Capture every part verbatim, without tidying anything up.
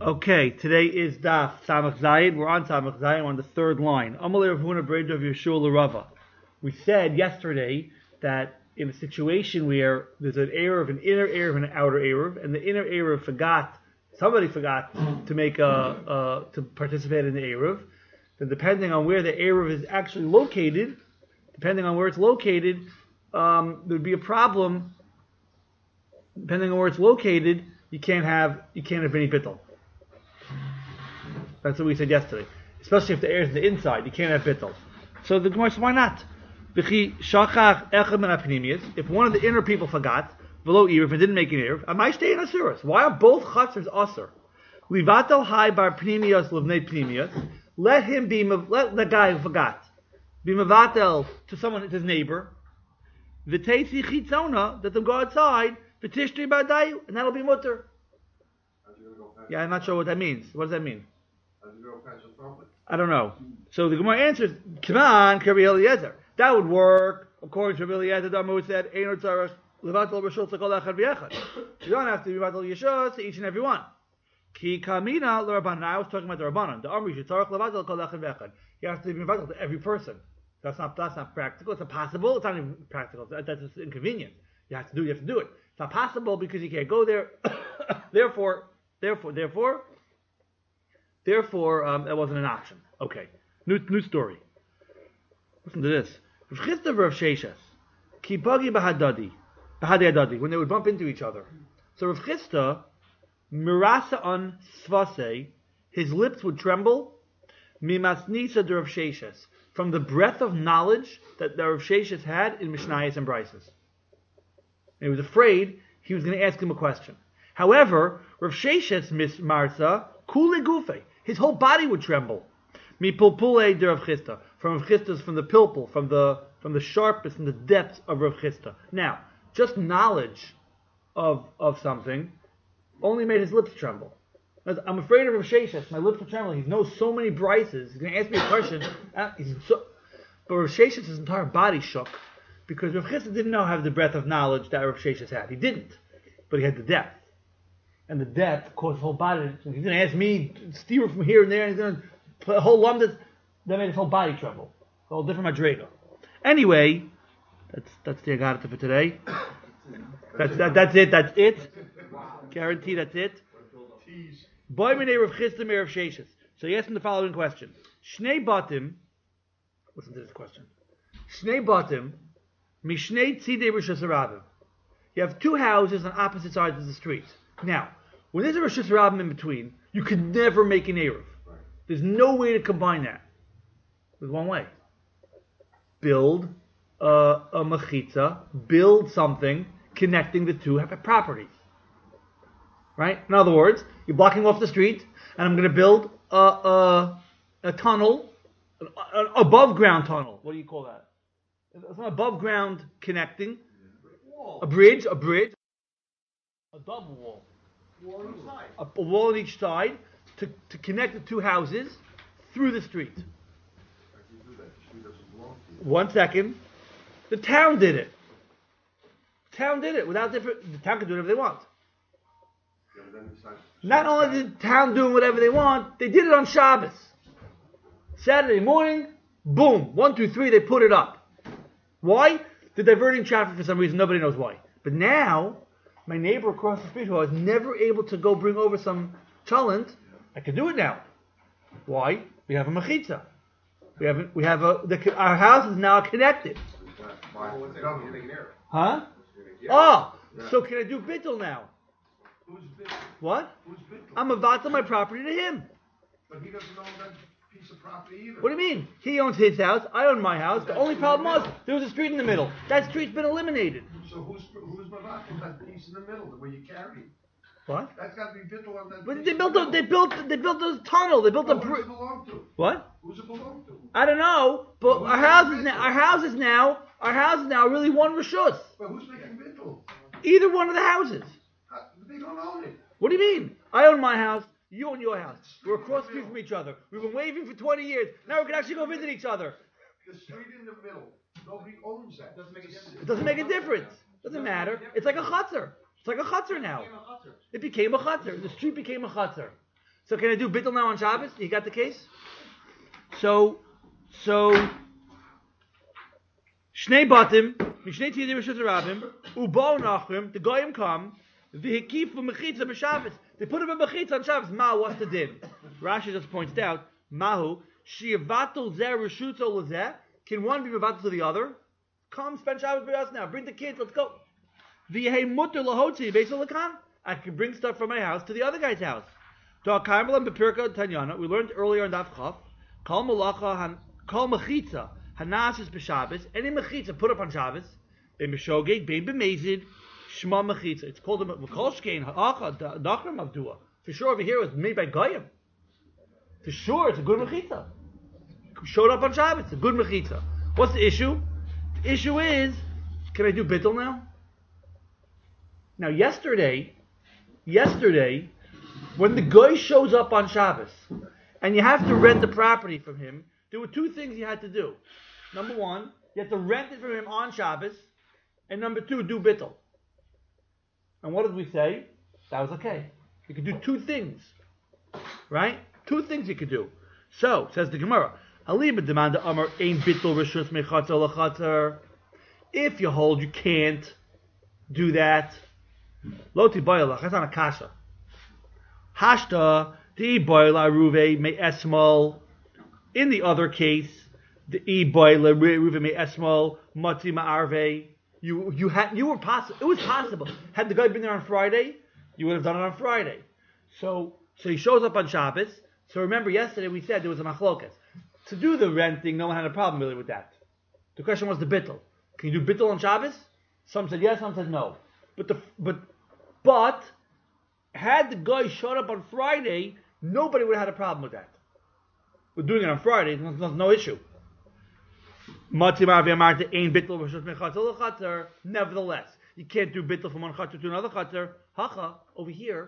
Okay, today is Daf Samach Zayin. We're on Samach Zayin. We're on the third line. Amalei Rav Huna B'Reid of Yeshua L'Rava. We said yesterday that in a situation where there's an Erev, an inner Erev, and an outer Erev, and the inner Erev forgot, somebody forgot to make a, uh, to participate in the Erev, then depending on where the Erev is actually located, depending on where it's located, um, there would be a problem. Depending on where it's located, you can't have you can't have any bittul. That's what we said yesterday. Especially if the air is the inside, you can't have bittul. So the Gemara says, why not? If one of the inner people forgot, below erev and didn't make an erev, am I staying asuras? Why are both chatzers asur? Livatel hai bar pnimius livnei pnimius. Let him be let the guy who forgot be mevatel to someone, his neighbor. V'teisi chitzona, that them go outside. V'tishtri b'adayu, and that'll be mutter. Yeah, I'm not sure what that means. What does that mean? I don't know. So the Gemara answers, come on, Rabbi Eliezer. That would work, according to Rabbi Eliezer, who said, you don't have to be Levatel Yeshus to each and every one. Ki kamina l'Rabbanan. I was talking about the Rabbanan. The Amri shetzarach Levatel kol echad v'echad. You have to be Levatel to every person. That's not that's not practical. It's impossible. It's not even practical. That, that's just inconvenient. You have to do. You have to do it. It's not possible because you can't go there. therefore, therefore, therefore. Therefore, um, that wasn't an option. Okay. New new story. Listen to this. Rav Chisda v'Rav Sheshes. Ki bagi b'hadadi. B'hadei hadadi. When they would bump into each other. So Rav Chisda, mirasa on svasei, his lips would tremble. Mimasnisa de Rav Sheshes. From the breath of knowledge that the Rav Sheshes had in Mishnayos and Brises. And he was afraid he was going to ask him a question. However, Rav Sheshes mis marsa, kule gufe. His whole body would tremble. Mi pulpule de Rav Chisda. From Rav Chisda's, from the pilpul, from the from the sharpness and the depths of Rav Chisda. Now, just knowledge of of something only made his lips tremble. I'm afraid of Rav Sheshes. My lips are trembling. He knows so many brises. He's going to ask me a question. He's so, but Rav Sheshes, his entire body shook because Rav Chisda didn't know how the breadth of knowledge that Rav Sheshes had. He didn't, but he had the depth. And the depth caused his whole body. He's going to ask me, steer from here and there, and he's going to put a whole lump that made his whole body tremble. A whole different madrega. Anyway, that's that's the agarta for today. That's that, that's it. That's it. Guarantee that's it. Boy minei Rav Chisda me Rav Sheshes. So he asked him the following question: Shnei batim. Listen to this question. Shnei batim mishnei tzidei rishus harabim. You have two houses on opposite sides of the street. Now, when there's a Rishus Rabbim in between, you could never make an Erev. There's no way to combine that. There's one way. Build a, a mechitza, build something connecting the two properties. Right? In other words, you're blocking off the street, and I'm going to build a, a, a tunnel, an, an above ground tunnel. What do you call that? It's an above ground connecting. A bridge, a bridge. A double wall. Wall on each side. A, a wall on each side to, to connect the two houses through the street. One second. The town did it. The town did it without different. The town can do whatever they want. Not only did the town doing whatever they want, they did it on Shabbos. Saturday morning, boom, one, two, three, they put it up. Why? They're diverting traffic for some reason. Nobody knows why. But now, my neighbor across the street who was never able to go bring over some cholent, I can do it now. Why? We have a mechitza. We have a, we have a the, our house is now connected. Huh? Oh, so can I do bittul now? Who's bittul? What? Who's bittul? I'm about to my property to him. But he doesn't own that piece of property either. What do you mean? He owns his house. I own my house. The only problem was there was a street in the middle. That street's been eliminated. So who's who's Mavakim, that piece in the middle where you carry? What? That's got to be bittul on that. But piece they built in a the they middle. built they built a tunnel. They built Well, a who bridge. does it belong to? What? Who's it belong to? I don't know. But Who's our making house is bittul? now our house is now our house is now really one rishus. But who's making bittul? Either one of the houses. How- They don't own it. What do you mean? I own my house. You own your house. We're across the street from each other. We've been waving for twenty years. Now we can actually go visit each other. The street in the middle. Nobody owns that. Doesn't make a difference. It doesn't make a difference. Doesn't matter. It's like a chutzner. It's like a chutzner now. It became a chutzner. The street became a chutzner. So can I do bittul now on Shabbos? You got the case? So, so, Shnei batim, Mishnei Tzidim Rishut Rabim, Ubo Nachrim, the Goyim come, V'hikifu Mechitza b'Shabbos. They put him in Mechitza on Shabbos. Ma, what's the din? Rashi just points out, Mahu, Shiavatul Zeh Rishutzo Lezeh. Can one be Mevatel to the other? Come spend Shabbos with us now. Bring the kids, let's go. V'yehei mutter lahotzi Beis Lakan. I can bring stuff from my house to the other guy's house. We learned earlier in Daf Chaf, Kol Malacha, Kol Mechitza, Hanasis b'Shabbos, any Mechitza put up on Shabbos, Bein B'Shogeg, Bein B'Mezid, Shema Mechitza. It's called a Mekolshkein, Ha'acha, Nachrim Avdua. For sure over here it was made by Goyim. For sure it's a good Mechitza. Showed up on Shabbos, it's a good Mechitza. What's the issue? The issue is, can I do Bittul now? Now yesterday, yesterday, when the guy shows up on Shabbos, and you have to rent the property from him, there were two things you had to do. Number one, you had to rent it from him on Shabbos, and number two, do bittul. And what did we say? That was okay. You could do two things, right? Two things you could do. So, says the Gemara, if you hold you can't do that, Loti boilach, that's not a kasha. Hashta, the boila ruve me esmol. In the other case, the e boila ruve me esmol mati ma'arve. You you had you were possible. It was possible. Had the guy been there on Friday, you would have done it on Friday. So so he shows up on Shabbos. So remember, yesterday we said there was a machlokas. To do the renting, no one had a problem really with that. The question was the bittul. Can you do bittul on Shabbos? Some said yes, some said no. But the but but had the guy showed up on Friday, nobody would have had a problem with that. We're doing it on Friday, there's no, no issue. Nevertheless, you can't do bittul from one chater to another chater. Hacha, over here,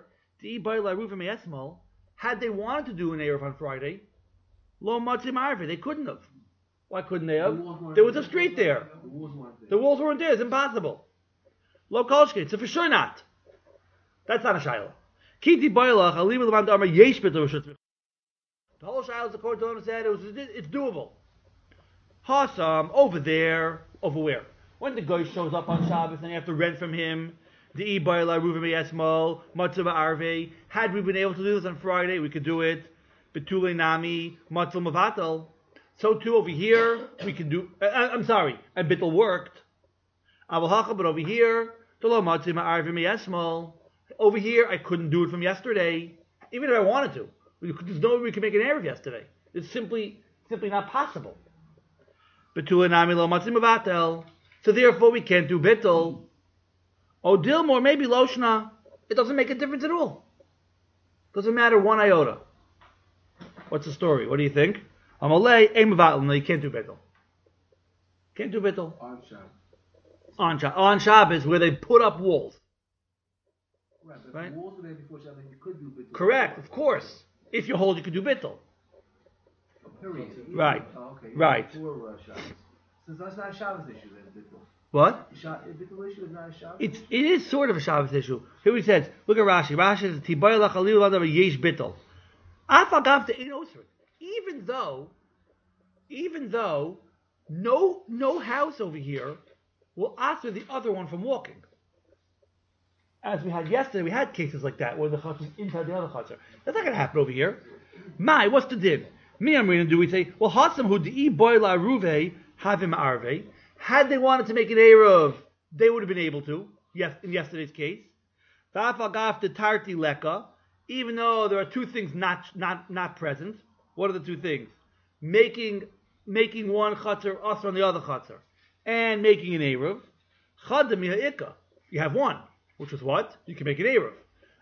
had they wanted to do an Erev on Friday, lo matzim arve, they couldn't have. Why couldn't they have? There was a street there. The walls weren't there, it's impossible. Lo kolshke, so for sure not. That's not a shayla. Kiti bailach alim levan damar yesh bittul rishut. The whole shayla, the court told him, said it was it's doable. Hasam over there, over where? When the guy shows up on Shabbos and you have to rent from him, the e baila ruva meyesmo matzah arve. Had we been able to do this on Friday, we could do it. Betule nami matzah mavatal. So too over here we can do. Uh, I'm sorry, and bittul worked. Avol but over here the lo matzah arve meyesmo. Over here, I couldn't do it from yesterday, even if I wanted to. There's no way we could make an Erev yesterday. It's simply, simply not possible. So therefore, we can't do bittul. Oh, Dilmore, maybe Loshna. It doesn't make a difference at all. Doesn't matter one iota. What's the story? What do you think? Amalei, Emavatl. No, you can't do bittul. Can't do bittul. On Shabbos. On Shabbos. On Shabbos, where they put up walls. Right, but Right? if the walls were there before Shabbos, you could do bittul. Correct, of course. If you hold, you could do bittul. Period. Right. Oh, okay. Right. Before uh, Shabbos. Since that's not a Shabbos issue, then bittul. What? Sha- bittul issue is not a Shabbos. It's it is sort of a Shabbos issue. Here he says, look at Rashi. Rashi says, "Tibayla chalil adav yesh bittul." Afagav to inosrit. Even though, even though, no no house over here will answer the other one from walking. As we had yesterday, we had cases like that where the chutz is inside the other chutzner. That's not going to happen over here. My, what's the din? Me, I'm reading. Do we say, well, hatzam hu dei boila ruve havim arve? Had they wanted to make an erev, they would have been able to. Yes, in yesterday's case, v'afagav de tarti leka. Even though there are two things not not not present. What are the two things? Making making one chutzner usher on the other chutzner, and making an erev. Chadam yiha'ika. You have one. Which is what? You can make an Erev.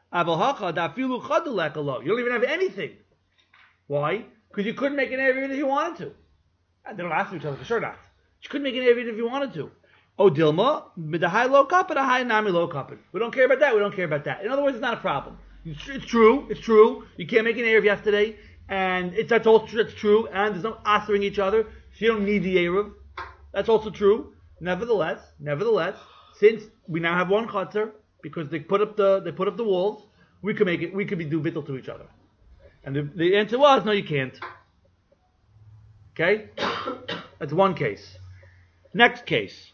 You don't even have anything. Why? Because you couldn't make an Erev even if you wanted to. And they don't ask each other, for sure not. You couldn't make an Erev even if you wanted to. Oh, Dilma, midahai low kapin, ahai nami low kapin. We don't care about that, we don't care about that. In other words, it's not a problem. It's, it's true, it's true. You can't make an Erev yesterday, and it's, that's also that's true, and there's no answering each other, so you don't need the Erev. That's also true. Nevertheless, nevertheless, since we now have one chutzner, because they put up the they put up the walls, we could make it. We could be do bittul to each other. And the, the answer was, no, you can't. Okay? That's one case. Next case.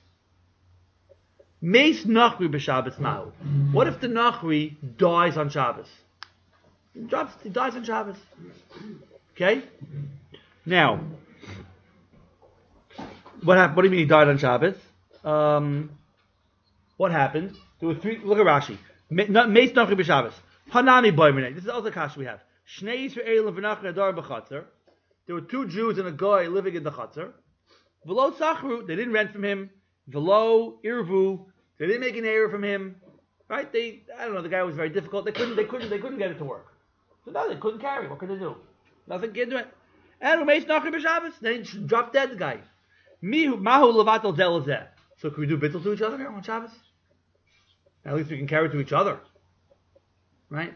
Meis Nachri b'Shabbos Mahu. What if the Nachri dies on Shabbos? He drops, he dies on Shabbos. Okay? Now, what happened? What do you mean he died on Shabbos? Um, what happened? There were three. Look at Rashi. Meis Nachri b'Shabbos. Hanami boimene. This is also the kasha we have. Shnei Yisraelim v'Nachri adar b'Chatzar. There were two Jews and a guy living in the Chatzar. V'lo tzachru. They didn't rent from him. V'lo irvu. They didn't make an error from him. Right? They. I don't know. The guy was very difficult. They couldn't. They couldn't. They couldn't get it to work. So no, they couldn't carry. What could they do? Nothing. Can't do it. And Meis Nachri b'Shabbos. They dropped dead. The guy. Mihu mahu levatel delazeh. So can we do bittul to each other here on Shabbos? At least we can carry to each other. Right?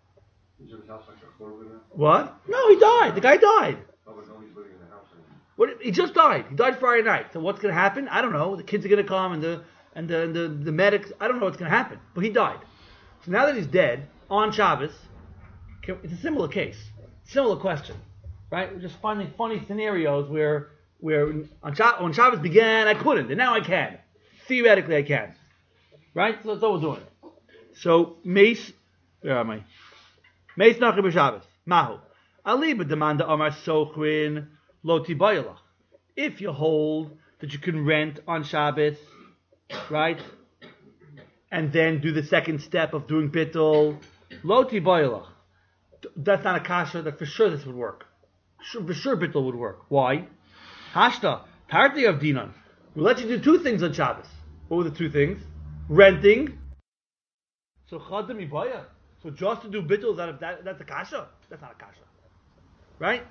What? No, he died. The guy died. Oh, but no, he's living in the house anymore. What? He just died. He died Friday night. So what's going to happen? I don't know. The kids are going to come and the and the, and the the medics. I don't know what's going to happen. But he died. So now that he's dead on Shabbos, it's a similar case, similar question, right? We're just finding funny scenarios where where on Shabbos, when Shabbos began, I couldn't, and now I can. Theoretically, I can. Right? So that's what we're doing. So Meis, where am I? Meis Nachri b'Shabbos. Mahu. Ali b'demanda Amar Sochrin lo tibayalach. If you hold that you can rent on Shabbos, right, and then do the second step of doing bittul, lo tibayalach. That's not a kasha. That for sure this would work. For sure bittul would work. Why? Hashta party of dinan. We'll let you do two things on Shabbos. What were the two things? Renting. So chadam ibaya. So just to do bittul, that, that that's a kasha? That's not a kasha. Right?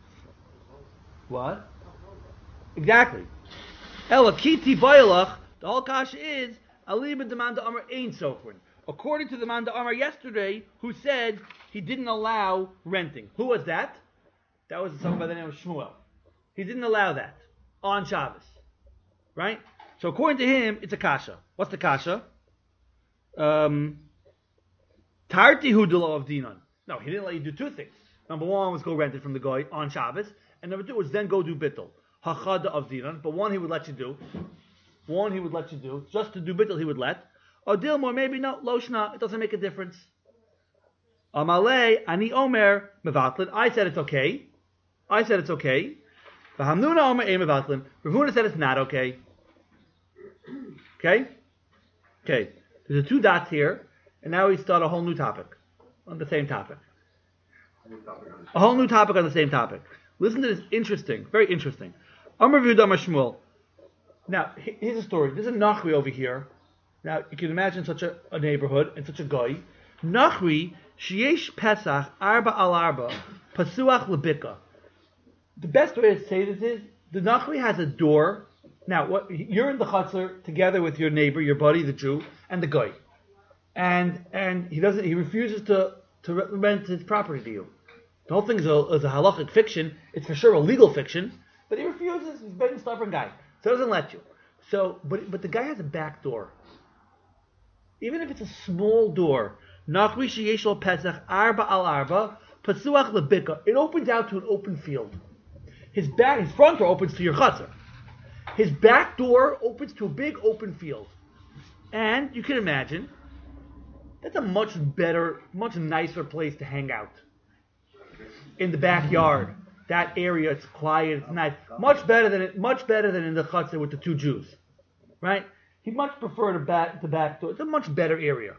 What? Exactly. Ela kiti bayalach, the whole kasha is, aliba demanda amar ain sochrin. According to the Manda Amar yesterday, who said he didn't allow renting. Who was that? That was someone by the name of Shmuel. He didn't allow that on Shabbos. Right? So according to him, it's a kasha. What's the kasha? Um, Tarti hu delo of dinan. No, he didn't let you do two things. Number one was go rent it from the guy on Shabbos, and number two was then go do bittul. Hachada of dinan. But one he would let you do. One he would let you do. Just to do bittul he would let. Or Dilmor, maybe no, Loshna, it doesn't make a difference. Amalei, Ani Omer, Mevatlin. I said it's okay. I said it's okay. Vahamnuna Omer, E Mevatlin. Ravuna said it's not okay. Okay? Okay. There's a two dots here, and now we start a whole new topic on the same topic. A whole new topic on the same topic. Listen to this interesting, very interesting. Amar V'Yud Amar Shmuel. Now, here's a story. There's a Nachri over here. Now, you can imagine such a, a neighborhood and such a guy. Nachri, Sheyesh Pesach, Arba al Arba, Pasuach Lebika. The best way to say this is, the Nachri has a door. Now, what, you're in the chutzner together with your neighbor, your buddy, the Jew, and the guy. And and he doesn't. He refuses to, to rent his property to you. The whole thing is a, is a halachic fiction. It's for sure a legal fiction. But he refuses. He's a very stubborn guy. So he doesn't let you. So, but but the guy has a back door. Even if it's a small door, Nachri sheyeshol Pesach arba al arba pasuach lebika. It opens out to an open field. His back, his front door opens to your chutzner. His back door opens to a big open field, and you can imagine that's a much better, much nicer place to hang out. In the backyard, that area, it's quiet, it's nice, much better than it, much better than in the chutzner with the two Jews, right? He much preferred the back, the back door. It's a much better area.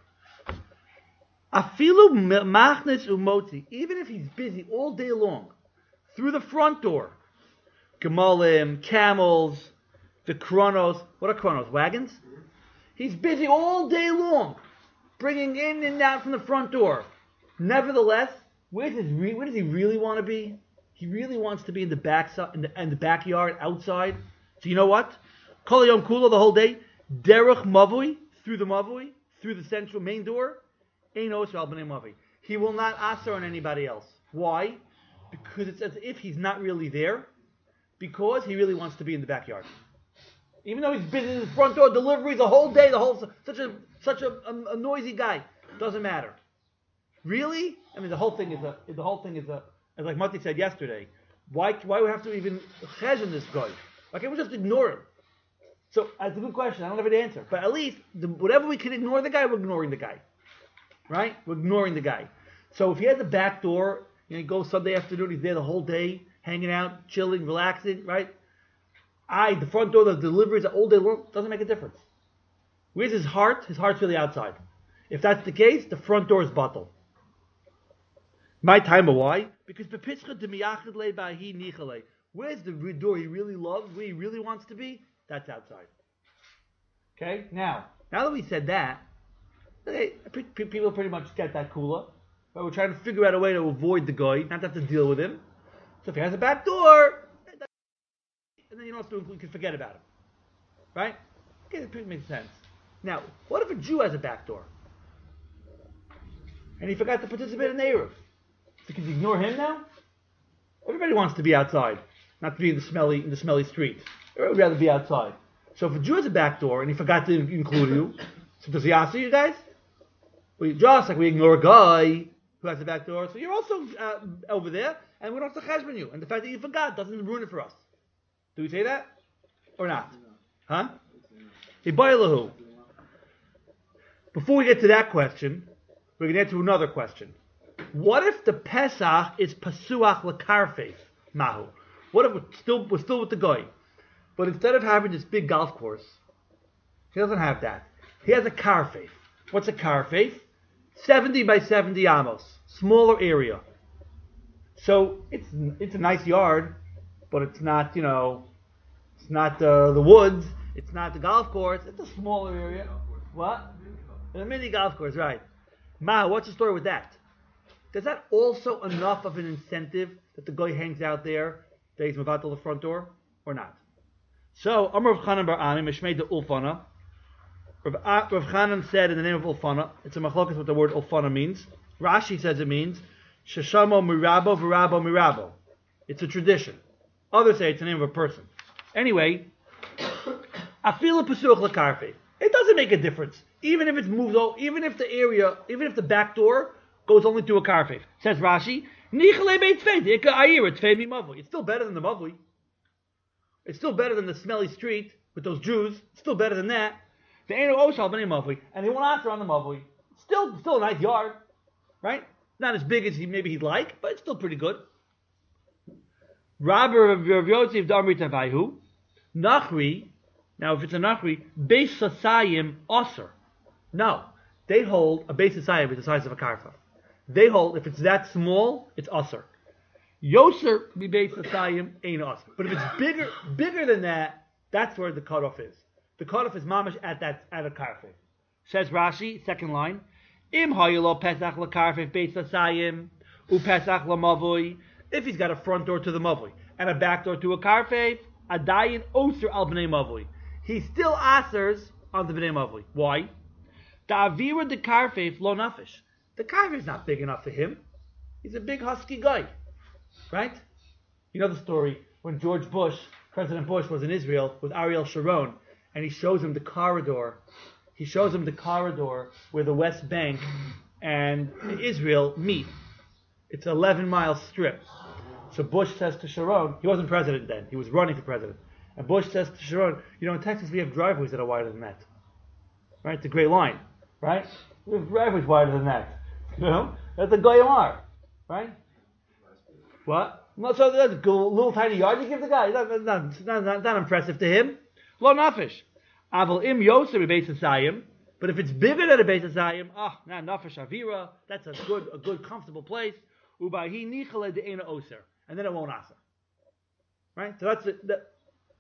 Afilu machnes umoti. Even if he's busy all day long, through the front door, gemalim, camels, the kronos. What are kronos? Wagons. He's busy all day long, bringing in and out from the front door. Nevertheless, where's his re- where does he really want to be? He really wants to be in the back in the, in the backyard outside. So you know what? Kol yom kula the whole day. Derech mavui, through the mavui, through the central main door, ein osar b'nei mavui. He will not answer on anybody else. Why? Because it's as if he's not really there, because he really wants to be in the backyard. Even though he's busy in his front door, deliveries the whole day, the whole such a such a, a, a noisy guy, doesn't matter. Really? I mean, the whole thing is a. The whole thing is a. As like Mati said yesterday, why why would we have to even ches in this guy? Why can't we just ignore him? So that's a good question. I don't have an answer, but at least the, whatever we can ignore the guy, we're ignoring the guy, right? We're ignoring the guy. So if he has a back door, you know, he goes Sunday afternoon, he's there the whole day, hanging out, chilling, relaxing, right? I the front door, the deliveries all day long, doesn't make a difference. Where's his heart? His heart's really outside. If that's the case, the front door is bottle. My time, but why? Because where's the door he really loves, where he really wants to be? That's outside. Okay? Now, now that we said that, they, people pretty much get that kula. But we're trying to figure out a way to avoid the guy, not have to deal with him. So if he has a back door, and then you don't have to, you can forget about him. Right? Okay, that makes sense. Now, what if a Jew has a back door? And he forgot to participate in the Eruv? So can you ignore him now? Everybody wants to be outside, not to be in the smelly in the smelly street. Everybody would rather be outside. So if a Jew has a back door and he forgot to include you, so does he answer you guys? Well, just like we ignore a guy who has a back door, so you're also uh, over there, and we don't have to cheshbon you. And the fact that you forgot doesn't ruin it for us. Do we say that or not? Huh? Ibaylahu. Before we get to that question, we're going to get to another question. What if the Pesach is Pasuach Lakarfeif Mahu? What if we're still, we're still with the guy? But instead of having this big golf course, he doesn't have that. He has a karfeif. What's a karfeif? seventy by seventy amos. Smaller area. So it's it's a nice yard, but it's not, you know, it's not uh, the woods. It's not the golf course. It's a smaller area. What? A mini golf course, right. Ma, what's the story with that? Is that also enough of an incentive that the guy hangs out there, that he's about to the front door, or not? So, Amar Rav Chanan Bar Ami, Mishmei de Ulfana. Rav Chanan said in the name of Ulfana, it's a machlokas what the word Ulfana means. Rashi says it means, Sheshamo Mirabo Virabo Mirabo. It's a tradition. Others say it's the name of a person. Anyway, Afila Pasuach Lakarfe. It doesn't make a difference. Even if it's moved over, even if the area, even if the back door goes only to a karfeif. Says Rashi, it's still better than the mavli. It's still better than the smelly street with those Jews. It's still better than that. The Eino Oshal B'nei Mavli, and he went after on the Mavli. Still, still a nice yard, right? Not as big as he maybe he'd like, but it's still pretty good. Rabbi Rav Yosef Damri Tavayhu, Nachri. Now, if it's a Nachri, Beis Sasayim Osir. No, they hold a Beis Sasayim is the size of a karfa. They hold if it's that small, it's Osir. Yoser be Beis Sasayim ain't Osir. But if it's bigger, bigger than that, that's where the cutoff is. The cutoff is mamash at that at a karfa. Says Rashi, second line. Im hayelo pesach lakarfif Beis Sasayim u pesach lamavui. If he's got a front door to the mavui and a back door to a karfif, adayin osir al bnei mavui. He still asers on the bnei mavui. Why? The avira de karfif lo nafish. The karfif is not big enough for him. He's a big husky guy, right? You know the story when George Bush, President Bush, was in Israel with Ariel Sharon, and he shows him the corridor. He shows him the corridor where the West Bank and Israel meet. It's an eleven mile strip. So Bush says to Sharon, he wasn't president then, he was running for president. And Bush says to Sharon, you know, in Texas we have driveways that are wider than that. Right? The Gray Line. Right? We have driveways wider than that. You know? That's the Goyamar. Right? What? So that's a little tiny yard you give the guy. That's not, not, not, not impressive to him. Lo nafish. Aval im yoser beis asayim. But if it's bigger than a beis asayim, ah, oh, nah, nafish avira. That's a good, a good, comfortable place. Ubahi nichale de'ena oser. And then it won't aser. Right? So that's it. That,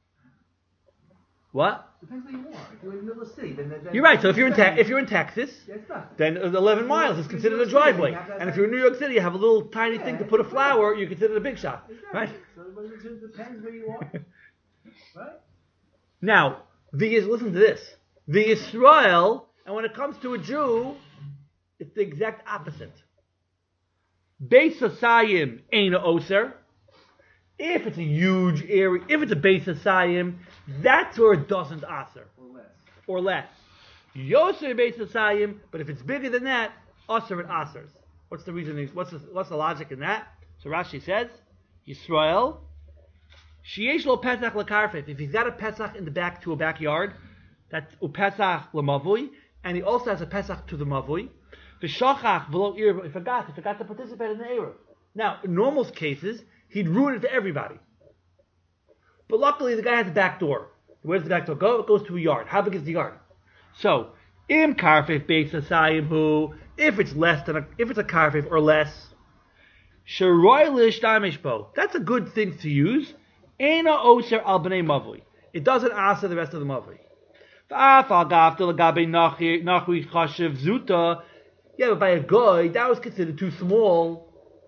what? Depends where you are. If you're in the middle of the city, then, then you're right. So if you're in te- if you're in Texas, yeah, then eleven miles is considered a driveway. And if you're in New York City, you have a little tiny yeah, thing to put a flower. You consider it a big shop, exactly. Right? So it depends where you are, right? Now, the listen to this. The Israel, and when it comes to a Jew, it's the exact opposite. Beis Asayim ain't a oser. If it's a huge area, if it's a Beis Asayim, that's where it doesn't aser. Or less. Or less. Yoser Beis Asayim, but if it's bigger than that, aser and asers. What's the reason? What's the, what's the logic in that? So Rashi says, Yisrael, sheyesh lo pesach lekarfif. If he's got a pesach in the back to a backyard, that's upesach lemavui, and he also has a pesach to the mavui. V'shachach v'lo ir. He forgot. He forgot to participate in the eruv. Now, in normal cases, he'd ruin it for everybody. But luckily, the guy has a back door. Where does the back door go? It goes to a yard. How big is the yard? So, im karfif beis asayim hu. If it's less than a, if it's a karfif or less, sheroy lishtamish bo. That's a good thing to use. Eina oser al bnei mavui. It doesn't answer the rest of the mavui. V'afal gafta legabe nachri chashiv zuta. Yeah, but by a guy that was considered too small.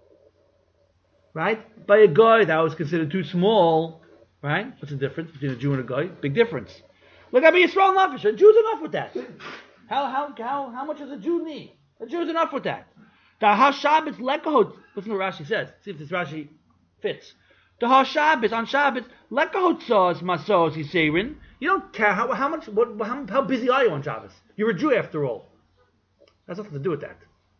Right? By a guy that was considered too small. Right? What's the difference between a Jew and a guy? Big difference. Look at me, Yisrael Nefesh. A Jew's enough with that. How how how how much does a Jew need? A Jew's enough with that. The Hashabbos lekahot. Listen to what Rashi says. See if this Rashi fits. The Hashabbos on Shabbos lekahot saws masos yiserin. You don't care how how much what how, how busy are you on Shabbos? You're a Jew after all. That's nothing to do with that.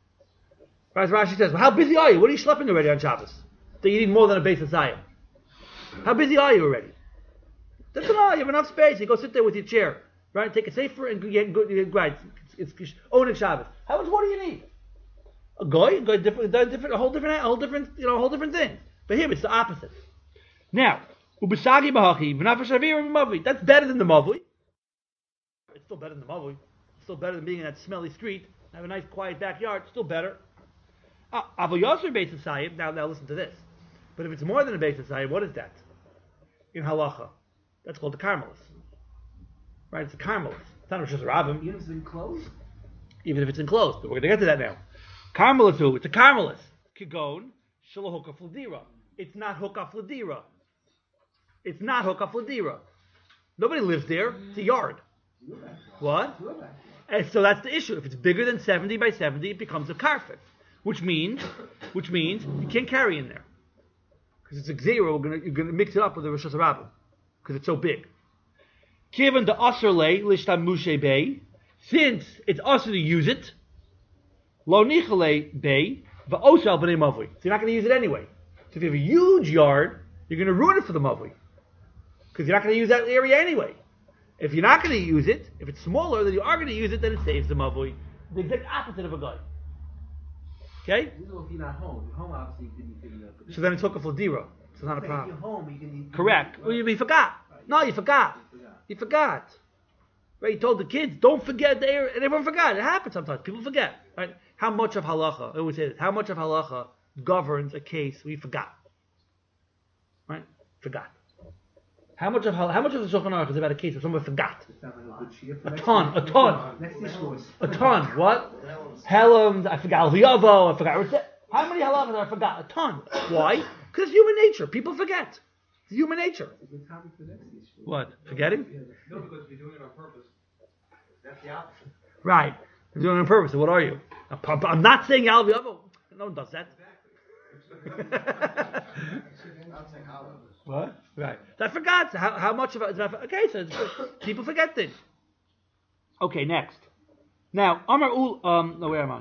As Rashi says, well, how busy are you? What are you schlepping already on Shabbos? That you need more than a base of Zion. How busy are you already? That's enough. You have enough space. You go sit there with your chair, right? Take a safer and get good. Right? It's, it's owning Shabbos. How much more do you need? A guy, a guy different, a different, a whole different, a whole different, you know, a whole different thing. But here it's the opposite. Now, ubesagi b'hachi v'nafesh avir v'mavui. That's better than the mavui. It's still better than the mavui. It's still better than being in that smelly street. Have a nice quiet backyard. Still better. Avo yoser beis asayim. Now, now listen to this. But if it's more than a beis asayim, what is that? In halacha, that's called the Carmelis. Right? It's a Carmelis. It's not a Rosh Hashanah. Even if it's enclosed? Even if it's enclosed. But we're going to get to that now. Carmelis who? It's a Carmelis. Kigon, shelo hukaf l'dira. It's not hukaf l'dira. It's not hukaf l'dira. Nobody lives there. It's a yard. What? And so that's the issue. If it's bigger than seventy by seventy, it becomes a karfif. Which means, which means you can't carry in there. Because it's a gzera, we're gonna, you're going to mix it up with the Rosh Hashanah. Because it's so big. Given the Asr le, lishtam mushe bay, since it's also to use it, lo nichale bay, va'osal b'nei mavui. So you're not going to use it anyway. So if you have a huge yard, you're going to ruin it for the mavui. Because you're not going to use that area anyway. If you're not going to use it, if it's smaller, then you are going to use it, then it saves the mavui. The exact opposite of a guy. Okay? This is if you're not home. You're home, obviously, you didn't figure it out. So then it's hookah for dira. So it's not a If problem. you're home, you can eat. Correct. Well, you, you forgot. Right. No, you forgot. You forgot. You forgot. Right? You told the kids, don't forget the area. And everyone forgot. It happens sometimes. People forget. Right? How much of halacha, I always say this, how much of halacha governs a case we forgot? Right? Forgot. How much of how much of the Shulchan Aruch is about a case where someone forgot? Sounds like a good cheer for A next ton, year. a ton. Next issue is. A ton. What? Helms, I forgot Alviyavo, I forgot. How many halachas I forgot? A ton. Why? Because it's human nature. People forget. It's human nature. It's a good topic for next issue. What? Forgetting? No, because if you're doing it on purpose, that's the opposite. Right. I'm doing it on purpose. So what are you? I'm not saying Alviyavo. No one does that. What? Right. So I forgot. How, how much of it? Okay, so it's, people forget things. Okay, next. Now, Amar Ul, um, no, where am I?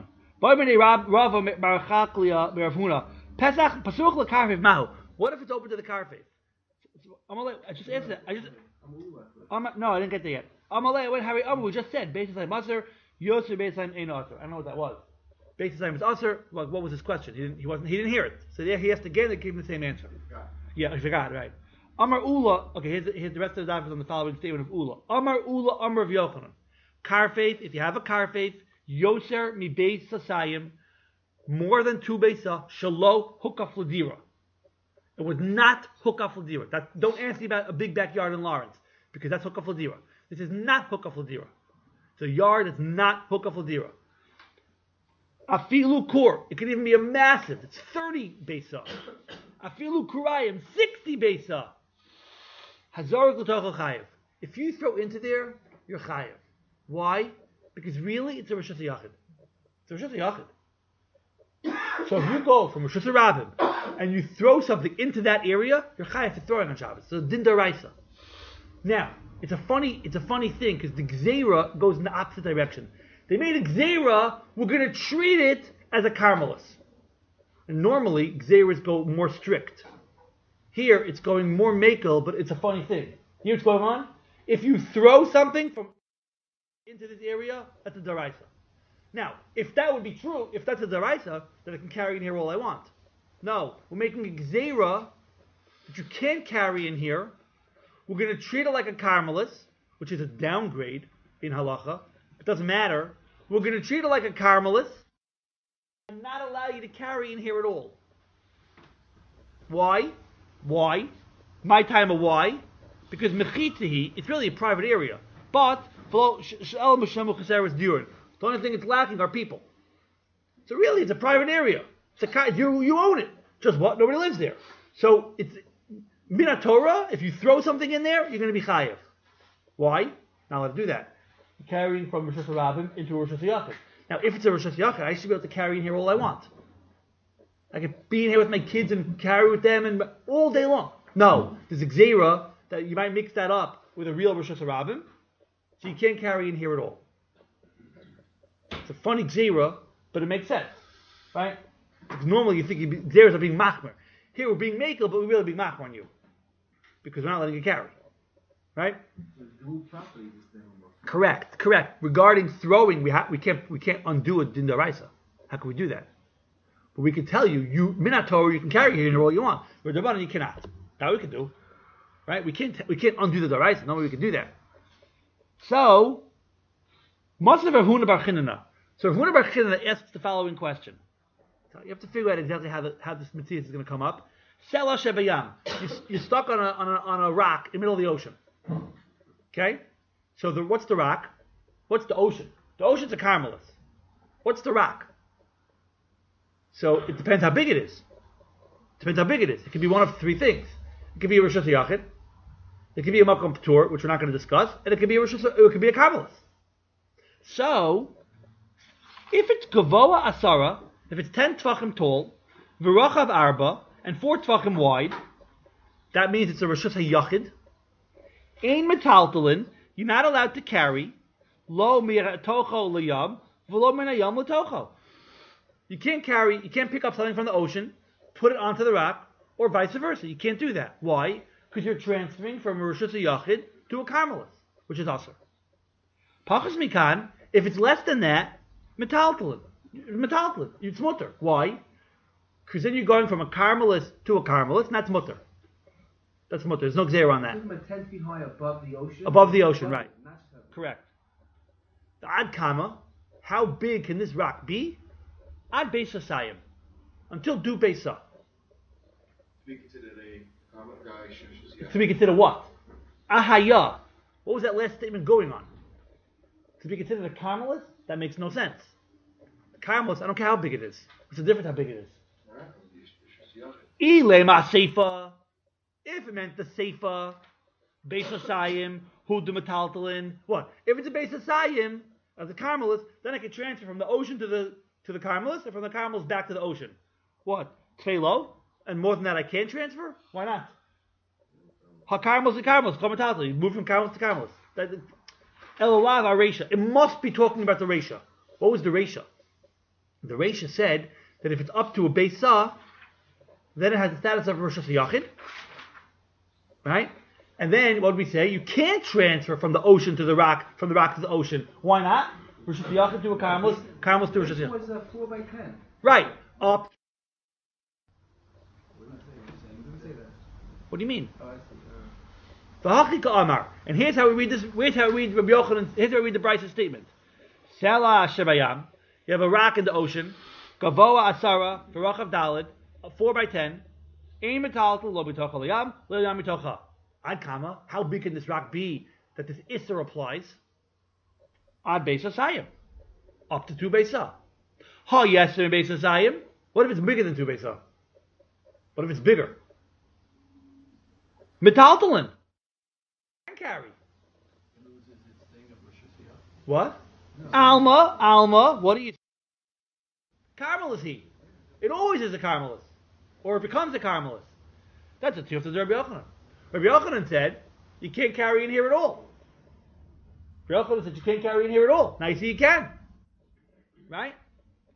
Pesach Pasuch lekarfif mahu. What if it's open to the karfif? Amalei, I just answered that. I just. Amar, no, I didn't get there yet. Amalei, what Harry Amar, we just said. Basis time Aser, Yoser Basis time Ein Aser. I don't know what that was. Basis time is Aser. Well, what was his question? He didn't. He wasn't. He didn't hear it. So there he has to again to give him the same answer. Yeah, I forgot. Right. Amar Ula. Okay, here's, here's the rest of the dafs on the following statement of Ula. Amar Ula. Amar of Yochanan. Karfif. If you have a karfif, Yoser mi beis sasayim, more than two beisa, shalo hukaf l'dira. It was not hukaf l'dira. That, don't ask me about a big backyard in Lawrence, because that's hukaf l'dira. This is not hukaf l'dira. It's a yard that's not hukaf l'dira. Afilu kur. It could even be a massive. It's thirty beisa. Afilu kurayim, sixty beisa. Hazar l'tochel chayev. If you throw into there, you're chayev. Why? Because really, it's a Rosh Hashanah. It's a Rosh Hashanah. So if you go from Rosh Hashanah and you throw something into that area, you're chayav for throwing on Shabbos. So din daraisa. Now, it's a funny, it's a funny thing because the gzeira goes in the opposite direction. They made a gzeira. We're going to treat it as a Carmelis. And normally, Xeris go more strict. Here, it's going more makel, but it's a funny thing. You know what's going on? If you throw something from into this area, that's a daraisa. Now, if that would be true, if that's a daraisa, then I can carry in here all I want. No, we're making a Xera that you can't carry in here. We're going to treat it like a Carmelis, which is a downgrade in halacha. It doesn't matter. We're going to treat it like a Carmelis and not allow you to carry in here at all. Why? Why? My time of why? Because mechitahi, it's really a private area. But the only thing it's lacking are people. So really, it's a private area. It's a, you you own it. Just what? Nobody lives there. So it's Minat Torah. If you throw something in there, you're going to be chayev. Why? Not allowed to do that. You're carrying from Rosh Hashanah into Rosh Hashanah. Now, if it's a Rosh Hashanah, I should be able to carry in here all I want. I can be in here with my kids and carry with them and all day long. No, there's a gzeira that you might mix that up with a real Rosh Hashanah, so you can't carry in here at all. It's a funny gzeira, but it makes sense, right? Because normally you think gzeiras are being machmer. Here we're being makel, but we're really being machmer on you because we're not letting you carry, right? Correct, correct. Regarding throwing, we ha- we can't we can't undo a din daraisa. How can we do that? But we can tell you, you minat Torah, you can carry here all you want. With Rabbanan, you cannot. That we can do, right? We can't we can't undo the daraisa. No way we can do that. So, Masav Rav Huna bar Chinana. So Rav Huna bar Chinana asks the following question. So you have to figure out exactly how the, how this mitzvah is going to come up. Sela shebayam. You're stuck on a on a on a rock in the middle of the ocean. Okay. So the, what's the rock? What's the ocean? The ocean's a Carmelis. What's the rock? So it depends how big it is. It depends how big it is. It could be one of three things. It could be a Rosh Hashanah. It could be a Makom P'tur, which we're not going to discuss, and it could be a Rosh Hashanah, it could be a Carmelis. So if it's Gavoa Asara, if it's ten Tvachim tall, V'Rachav Arba, and four Tvachim wide, that means it's a Rosh Hashanah. Ein Metaltalin. You're not allowed to carry lo miratocho liyam v'lo minayam latocho. You can't carry, you can't pick up something from the ocean, put it onto the rock, or vice versa. You can't do that. Why? Because you're transferring from a Rosh Hashanah to a Carmelis, which is asur. Pachas mikan, if it's less than that, metaltalin, metaltalin, it's mutter. Why? Because then you're going from a Carmelis to a Carmelis, and that's mutter. That's mutter. There's no gzeir on that. Isn't it ten feet high above the ocean? Above the ocean, right. Correct. The ad kama, how big can this rock be? Ad beisa sayim. Until du beisa. To be considered a common guy, to be considered what? Ahaya. What was that last statement going on? To be considered a Carmelis? That makes no sense. A Carmelis, I don't care how big it is. What's the difference how big it is? Ile ma'seifa. If it meant the Seifa, Beis Hasayim, Hud Metaltalin, what? If it's a Beis Hasayim, as a Carmelis, then I can transfer from the ocean to the to the Carmelis, and from the Carmelis back to the ocean. What? Tfelo? And more than that I can't transfer? Why not? Ha Carmelis to Carmelis, Chometaltalin. You move from Carmelis to Carmelis. Elolav Aresha. It must be talking about the Resha. What was the Resha? The Resha said that if it's up to a Beisa, then it has the status of Rosh Hashanah. Right? And then, what did we say? You can't transfer from the ocean to the rock, from the rock to the ocean. Why not? Rosh Hashanah to a Carmelis, Carmelis to Rosh Hashanah. It was uh, four by ten. Right. Up. What What do you mean? Oh, I see. Uh, V'hachika Amar. And here's how we read this, here's how we read Rabbi Yochanan, here's how we read the Brisa statement. Sela Shebayam. You have a rock in the ocean. Gavoa Asara, V'rachav Dalid, four by ten. Ein metaltal lo b'tocha liyam, lo yam b'tocha. Ad kama, how big can this rock be that this Isser applies? Ad beis hasayim. Up to two beisa. Ha yeser beis hasayim. What if it's bigger than two beisa? What if it's bigger? Metaltalin. Can carry. What? No. Alma, Alma, what do you Carmel is he? It always is a Carmelis. Or it becomes a Carmelis. That's a tiyuf of Rabbi Yochanan. Rabbi Yochanan said, you can't carry in here at all. Rabbi Yochanan said, you can't carry in here at all. Now you see you can. Right?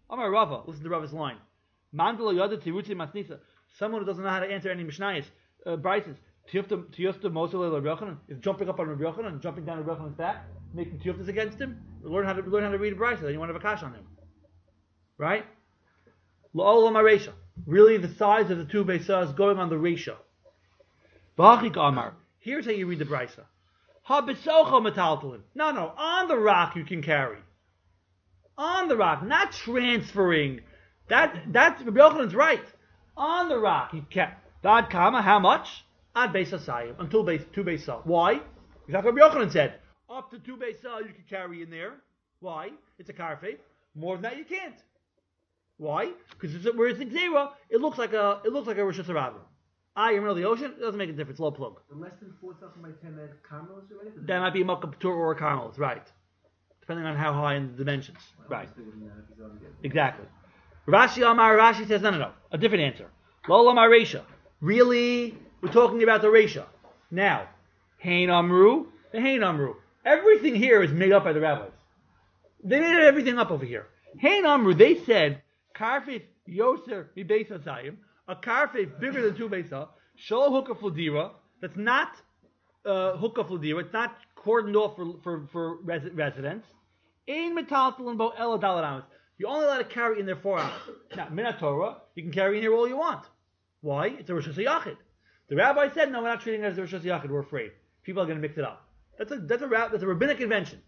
Amar Rava, listen to Rava's line. Mandala yada tiruti masnisa. Someone who doesn't know how to answer any mishnayos, uh, brises. Tiyufta Mosel Rabbi Yochanan is jumping up on Rabbi Yochanan and jumping down Rabbi Yochanan's back, making tiyuftas against him. Learn how to learn how to read a brisa. Then you want to have a kash on him, right? La'olam aresha. Really, the size of the two beisah is going on the resha. V'achik amar. Here's how you read the brisa. Ha besocha metaltalin. No, no, on the rock you can carry. On the rock, not transferring. That that's Rabbi Yochanan's right. On the rock you can. Dad kama, how much? Ad beis asayim, until base two beisah. Why? Because Rabbi Yochanan said, up to two beisah you can carry in there. Why? It's a karfei. More than that you can't. Why? Because it's, where it's Xera, it looks like a it looks like a Rosh Hashanah. Ah, you're in the middle of the ocean, it doesn't make a difference, low plug. Less than four thousand by ten that Carmel is already? That might be a Makkah Patur or a Carmel, right. Depending on how high in the dimensions. Well, right. Uh, exactly. Rashi Amar, Rashi says, no, no, no. A different answer. Lo Amar Resha. Really, we're talking about the Resha. Now, Hein Amru, the Hein Amru. Everything here is made up by the rabbis. They made everything up over here. Hein Amru, they said, Karfif Yoser mi Beis Hasayim, a karfif bigger than two Beisa, Shol Hukah Fladira, that's not uh, Hukah Fladira, it's not cordoned off for for, for res- residents. Ein Metaltal and Bo Ela Dalaramas. You're only allowed to carry in there four hours. Now, Minat Torah, you can carry in here all you want. Why? It's a Rosh Hashanah. The rabbi said, no, we're not treating it as a Rosh Hashanah, we're afraid. People are going to mix it up. That's a that's a that's a rabbinic convention.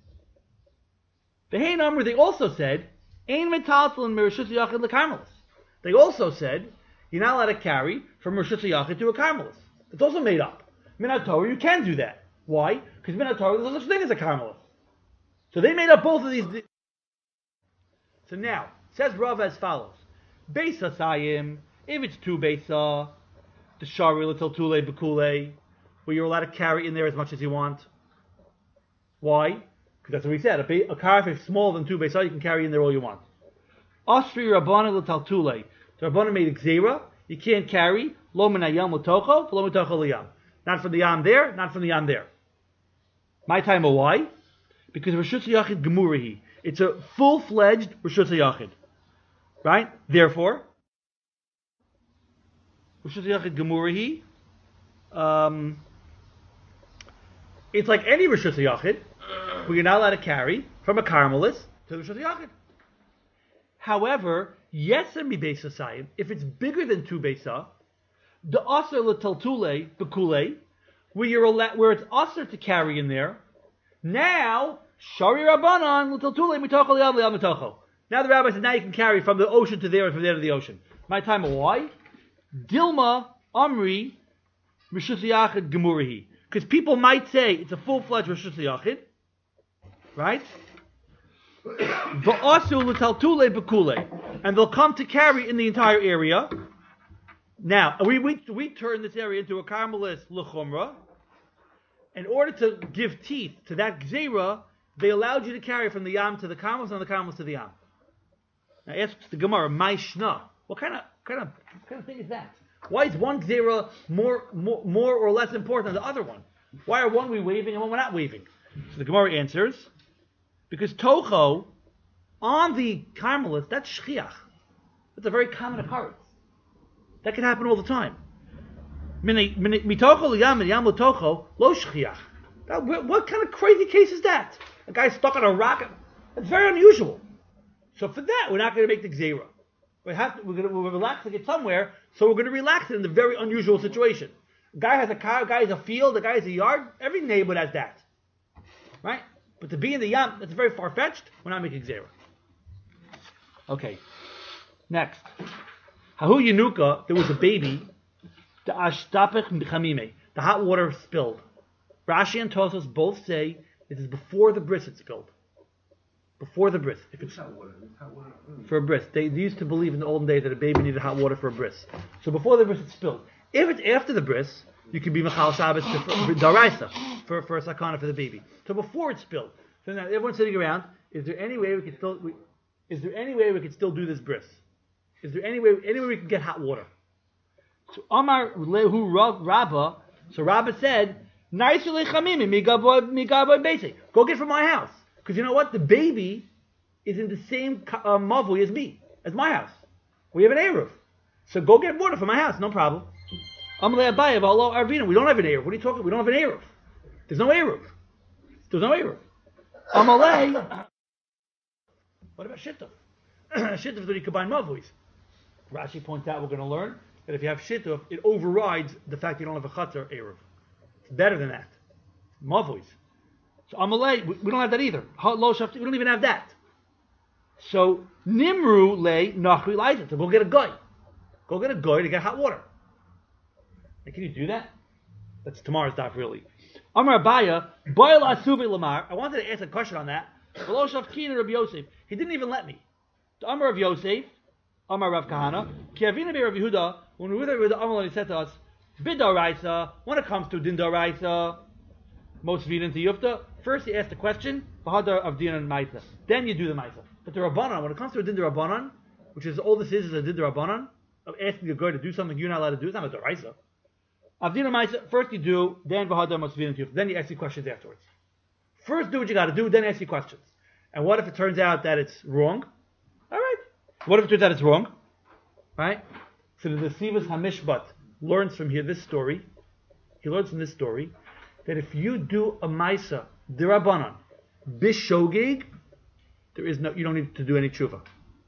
The Hein Amru, they also said, Ein Metaltal and Rosh Hashanah lekarmelis. They also said, you're not allowed to carry from Rosh Hashanah to a karmelis. It's also made up. Minat Torah, you can do that. Why? Because Minat Torah, there's no such thing as a karmelis. So they made up both of these. So now, says Rav as follows. Beis Hasayim, if it's two Beisa, the Shari L'Til Tule Bekule, where you're allowed to carry in there as much as you want. Why? Because that's what we said. A, be- a car, if it's smaller than two Beisa, you can carry in there all you want. Osri Rabbana L'Til Tule. The Rabbana made Xera. You can't carry Lo Min Hayam L'Tocho, Lo Min Tocho L'Yam. Not from the Yam there, not from the Yam there. My time of why? Because Rosh Hashanah Gemurahi. It's a full-fledged Rosh Hashanah. Right? Therefore, Rosh Hashanah Gemurahi, um, it's like any Rosh Hashanah, where you're not allowed to carry from a Carmelis to the Rosh Hashanah. However, Yeser mi Beis Hasayim, if it's bigger than two Beisa, the Aser L'Taltule Bekule, where you're allowed, where it's Aser to carry in there, now Shari Rabbanan L'Taltule Mitocho L'Yam L'Yam Mitocho. Now the rabbi said, now you can carry from the ocean to there and from there to the ocean. My time of why? Dilma Amri Rosh Hashanah Gemurahi. Because people might say it's a full-fledged Rosh Hashanah, right? And they'll come to carry in the entire area. Now, we we, we turn this area into a Carmelis L'Chumra. In order to give teeth to that Gzeira, they allowed you to carry from the Yam to the Carmelis and the Carmelis to the Yam. Now, ask the Gemara, Maishna. What kind of kind of what kind of thing is that? Why is one Gzeira more, more more or less important than the other one? Why are one we waving and one we're not waving? So the Gemara answers, because Tocho, on the Carmelis, that's Shchiach. That's a very common occurrence. That can happen all the time. Mitocho l'yam, yam l'tocho, lo Shchiach. What kind of crazy case is that? A guy stuck on a rock. That's very unusual. So for that, we're not going to make the Gzeira. We have to, we're going to we're relaxing it somewhere, so we're going to relax it in the very unusual situation. A guy has a car, a guy has a field, a guy has a yard. Every neighborhood has that. Right? But to be in the Yam, that's very far-fetched. We're not making Gzeira. Okay. Next. Hahu Yenuka, there was a baby. The Ashtapech Chamime. The hot water spilled. Rashi and Tosos both say it is before the bris it spilled. Before the bris. If it's hot water. Hot water. For a bris. They, they used to believe in the olden days that a baby needed hot water for a bris. So before the bris it spilled. If it's after the bris, you can be Machal Shabbos to, for, for Daraisa, for, for a sakana for the baby. So before it spilled. So now everyone's sitting around, is there any way we could still we, is there any way we could still do this bris? Is there any way any way we can get hot water? So Amar Lehu Rabba, so Rabba said, Go get from my house. Because you know what? The baby is in the same uh, mavui as me. It's my house. We have an Eruv. So go get water for my house, no problem. Amalei Abaye, V'alo Arvina. We don't have an Eruv. What are you talking? We don't have an Eruv. There's no Eruv. There's no Eruv. Amalei. What about Shittuf? Shittuf is that you combine Mavuis. Rashi points out we're going to learn that if you have Shittuf, it overrides the fact you don't have a Chatzar Eruv. It's better than that. Mavuis. So Amalei, we, we don't have that either. Lo Shafti, we don't even have that. So Nimru lay Nachri Liza. So go get a guy. Go get a guy to get hot water. And can you do that? That's tomorrow's daf, really. Amar Abaya, Boil Asubi Lamar. I wanted to ask a question on that. Lo Shafti Rabbi Yosef. He didn't even let me. The Amar of Yosef, Amar Rav Kahana, Ki Avina be Rav Yehuda. When we were there with the Amar, he said to us, Bidaraisa. When it comes to Dindaraisa, most Vidin to Yufta. First, he asked the question, Bahadar of Din and Maisa. Then you do the Maisa. But the Rabbanan, when it comes to a Din Rabbanan, which is all this is, is a Din Rabbanan, of asking a guy to do something you're not allowed to do, it's not a Daraisa. Of Din and Maisa, first you do, then Bahadar most Vidin to Yufta. Then you ask your questions afterwards. First do what you got to do, then ask your questions. And what if it turns out that it's wrong? All right. What if it turns out it's wrong? Right? So the Sivas Hamishbat learns from here this story. He learns from this story that if you do a Maisa, Dirabanan, Bishogig, there is no, you don't need to do any tshuva.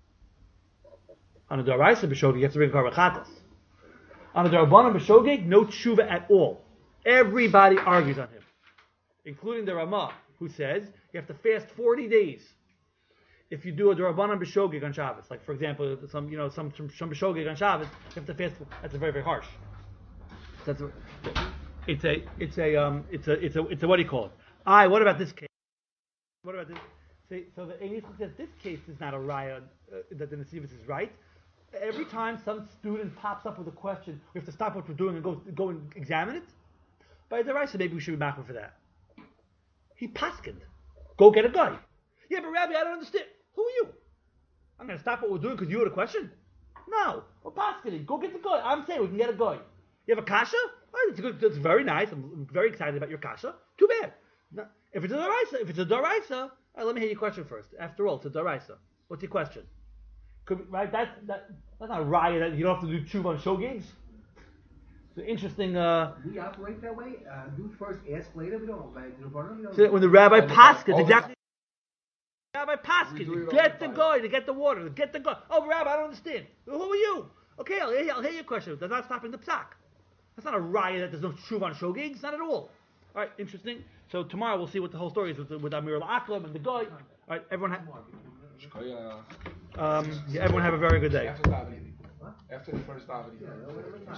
On a Daraisa Bishogig, you have to bring Karachatas. On a Darabanan Bishogig, no tshuva at all. Everybody argues on him, including the Ramah, who says you have to fast forty days if you do a Darabanan Bishogig on Shabbos. Like, for example, some, you know, some, some, some Bishogig on Shabbos, you have to fast. That's a very, very harsh. That's a, it's a, it's a, um, it's a, it's a, it's a, what do you call it? I, what about this case? What about this? See, so the English says this case is not a raya uh, that the Nesivus is right. Every time some student pops up with a question, we have to stop what we're doing and go go and examine it. By the right, so maybe we should be back for that. He paskined. Go get a guy. Yeah, but Rabbi, I don't understand. Who are you? I'm going to stop what we're doing because you had a question? No. We're paskinning. Go get the guy. I'm saying we can get a guy. You have a kasha? Oh, it's, good. It's very nice. I'm very excited about your kasha. Too bad. No. If it's a daraisa, if it's a daraisa, all right, let me hear your question first. After all, it's a daraisa. What's your question? Could be, right? That's that, that's not a riot. That you don't have to do tshuva on shogigs. It's an interesting. Uh, we operate that way. Uh, do first, ask later. We don't. Like, we don't so when the rabbi paskins, exactly. Rabbi paskins, get the guy to get the water, get the guy. Oh, Rabbi, I don't understand. Who are you? Okay, I'll hear, I'll hear your question. That's not stopping the psak. That's not a riot that there's no tshuva on shogigs. Not at all. All right, interesting. So tomorrow we'll see what the whole story is with, with Amir al-Aklam and the guy. All right, everyone. Ha- um, yeah, everyone have a very good day. After davening. After the first davening.